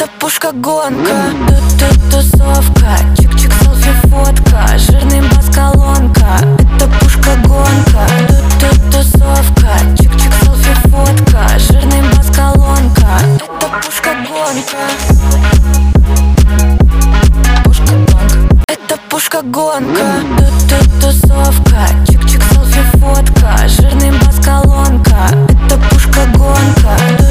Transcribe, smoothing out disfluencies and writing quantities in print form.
Это пушка-гонка, тут тусовка, чик-чик, селфи, фотка, жирный бас, колонка. Это пушка-гонка, тут тусовка, чик-чик, селфи, фотка, жирный бас, колонка. Это пушка-гонка. Пушка-гонка. Это пушка-гонка, тут тусовка, чик-чик, селфи, фотка, жирный бас, колонка. Это пушка-гонка.